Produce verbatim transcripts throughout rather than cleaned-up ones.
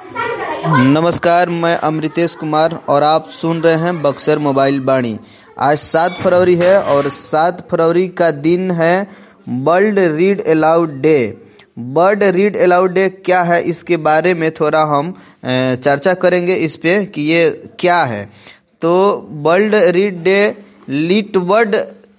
नमस्कार, मैं अमृतेश कुमार और आप सुन रहे हैं बक्सर मोबाइल बाणी। आज सात फरवरी है और सात फरवरी का दिन है world read aloud day. World read aloud day क्या है, इसके बारे में थोड़ा हम चर्चा करेंगे इस पे कि ये क्या है। तो वर्ल्ड रीड डे लिटवर्ड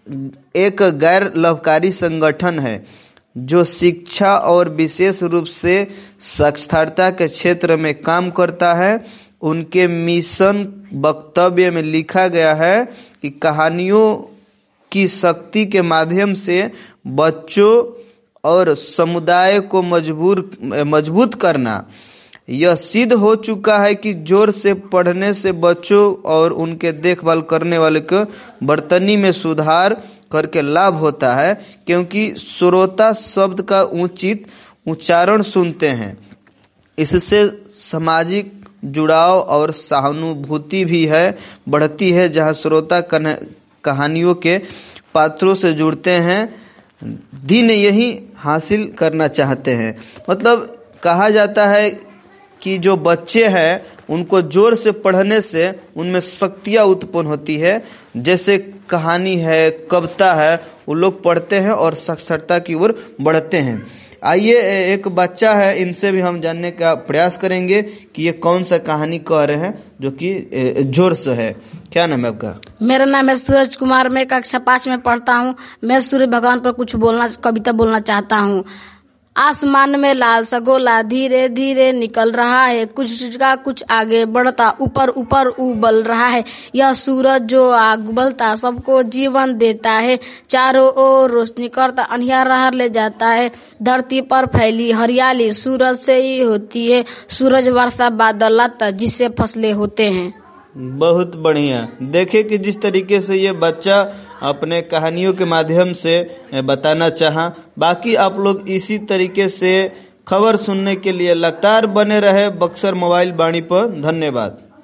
एक गैर लाभकारी संगठन है जो शिक्षा और विशेष रूप से साक्षरता के क्षेत्र में काम करता है। उनके मिशन वक्तव्य में लिखा गया है कि कहानियों की शक्ति के माध्यम से बच्चों और समुदाय को मजबूर मजबूत करना। यह सिद्ध हो चुका है कि जोर से पढ़ने से बच्चों और उनके देखभाल करने वाले को वर्तनी में सुधार करके लाभ होता है, क्योंकि श्रोता शब्द का उचित उच्चारण सुनते हैं। इससे सामाजिक जुड़ाव और सहानुभूति भी है बढ़ती है, जहां श्रोता कहानियों के पात्रों से जुड़ते हैं, दिन यही हासिल करना चाहते हैं। मतलब कहा जाता है कि जो बच्चे हैं उनको जोर से पढ़ने से उनमें शक्तियाँ उत्पन्न होती है। जैसे कहानी है, कविता है, वो लोग पढ़ते हैं और साक्षरता की ओर बढ़ते हैं। आइए, एक बच्चा है, इनसे भी हम जानने का प्रयास करेंगे कि ये कौन सा कहानी कह रहे हैं जो कि जोर से है। क्या नाम है आपका? मेरा नाम है सूरज कुमार। मैं कक्षा पाँच में पढ़ता हूँ। मैं सूर्य भगवान पर कुछ बोलना कविता बोलना चाहता हूँ। आसमान में लाल सगोला धीरे धीरे निकल रहा है, कुछ का कुछ आगे बढ़ता ऊपर ऊपर उबल रहा है। यह सूरज जो आग उबलता सबको जीवन देता है, चारों ओर रोशनी करता अंधियारा ले जाता है। धरती पर फैली हरियाली सूरज से ही होती है, सूरज वर्षा बादल लाता जिससे फसलें होते हैं। बहुत बढ़िया। देखे कि जिस तरीके से ये बच्चा अपने कहानियों के माध्यम से बताना चाहा। बाकी आप लोग इसी तरीके से खबर सुनने के लिए लगातार बने रहे बक्सर मोबाइल बाणी पर। धन्यवाद।